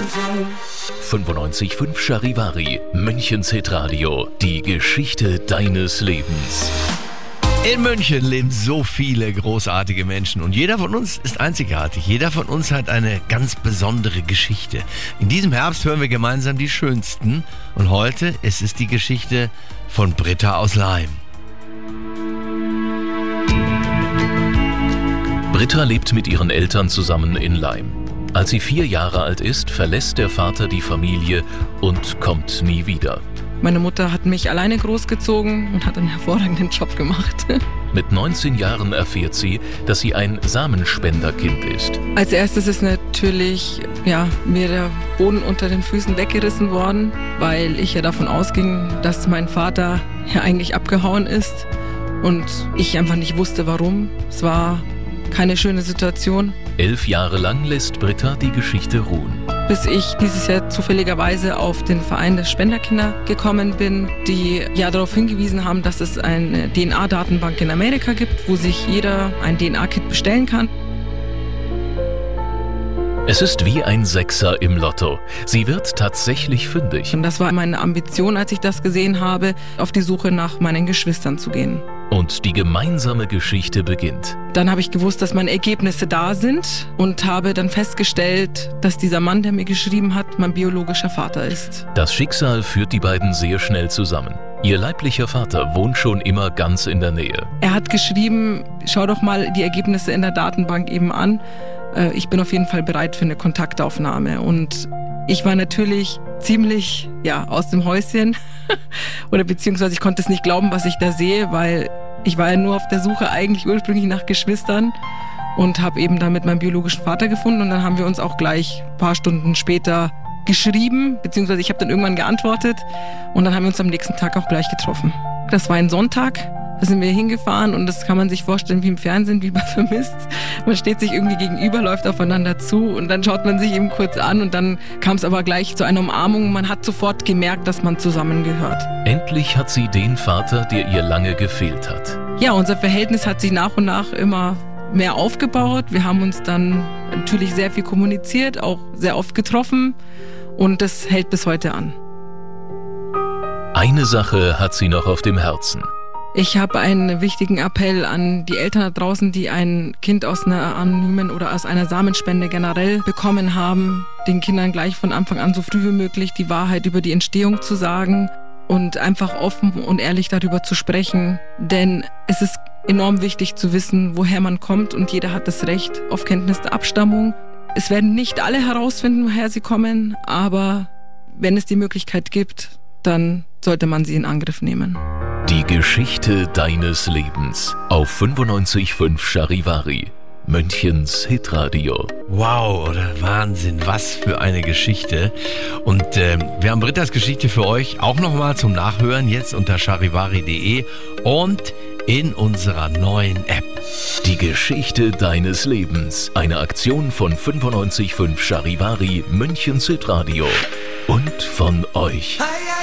95.5 Charivari, Münchens Hitradio. Die Geschichte deines Lebens. In München leben so viele großartige Menschen und jeder von uns ist einzigartig. Jeder von uns hat eine ganz besondere Geschichte. In diesem Herbst hören wir gemeinsam die schönsten und heute ist es die Geschichte von Britta aus Laim. Britta lebt mit ihren Eltern zusammen in Laim. Als sie 4 Jahre alt ist, verlässt der Vater die Familie und kommt nie wieder. Meine Mutter hat mich alleine großgezogen und hat einen hervorragenden Job gemacht. Mit 19 Jahren erfährt sie, dass sie ein Samenspenderkind ist. Als erstes ist natürlich mir der Boden unter den Füßen weggerissen worden, weil ich ja davon ausging, dass mein Vater ja eigentlich abgehauen ist und ich einfach nicht wusste, warum. Es war keine schöne Situation. 11 Jahre lang lässt Britta die Geschichte ruhen. Bis ich dieses Jahr zufälligerweise auf den Verein der Spenderkinder gekommen bin, die ja darauf hingewiesen haben, dass es eine DNA-Datenbank in Amerika gibt, wo sich jeder ein DNA-Kit bestellen kann. Es ist wie ein Sechser im Lotto. Sie wird tatsächlich fündig. Und das war meine Ambition, als ich das gesehen habe, auf die Suche nach meinen Geschwistern zu gehen. Und die gemeinsame Geschichte beginnt. Dann habe ich gewusst, dass meine Ergebnisse da sind und habe dann festgestellt, dass dieser Mann, der mir geschrieben hat, mein biologischer Vater ist. Das Schicksal führt die beiden sehr schnell zusammen. Ihr leiblicher Vater wohnt schon immer ganz in der Nähe. Er hat geschrieben, schau doch mal die Ergebnisse in der Datenbank eben an. Ich bin auf jeden Fall bereit für eine Kontaktaufnahme. Und ich war natürlich ziemlich aus dem Häuschen oder beziehungsweise ich konnte es nicht glauben, was ich da sehe, weil ich war ja nur auf der Suche eigentlich ursprünglich nach Geschwistern und habe eben dann mit meinem biologischen Vater gefunden und dann haben wir uns auch gleich ein paar Stunden später geschrieben, beziehungsweise ich habe dann irgendwann geantwortet und dann haben wir uns am nächsten Tag auch gleich getroffen. Das war ein Sonntag. Da sind wir hingefahren und das kann man sich vorstellen wie im Fernsehen, wie bei Vermisst. Man steht sich irgendwie gegenüber, läuft aufeinander zu und dann schaut man sich eben kurz an und dann kam es aber gleich zu einer Umarmung. Man hat sofort gemerkt, dass man zusammengehört. Endlich hat sie den Vater, der ihr lange gefehlt hat. Ja, unser Verhältnis hat sich nach und nach immer mehr aufgebaut. Wir haben uns dann natürlich sehr viel kommuniziert, auch sehr oft getroffen und das hält bis heute an. Eine Sache hat sie noch auf dem Herzen. Ich habe einen wichtigen Appell an die Eltern da draußen, die ein Kind aus einer anonymen oder aus einer Samenspende generell bekommen haben, den Kindern gleich von Anfang an so früh wie möglich die Wahrheit über die Entstehung zu sagen und einfach offen und ehrlich darüber zu sprechen. Denn es ist enorm wichtig zu wissen, woher man kommt und jeder hat das Recht auf Kenntnis der Abstammung. Es werden nicht alle herausfinden, woher sie kommen, aber wenn es die Möglichkeit gibt, dann sollte man sie in Angriff nehmen. Die Geschichte deines Lebens auf 95.5 Charivari, Münchens Hitradio. Wow, oder Wahnsinn, was für eine Geschichte. Und wir haben Brittas Geschichte für euch auch nochmal zum Nachhören, jetzt unter charivari.de und in unserer neuen App. Die Geschichte deines Lebens, eine Aktion von 95.5 Charivari, Münchens Hitradio und von euch.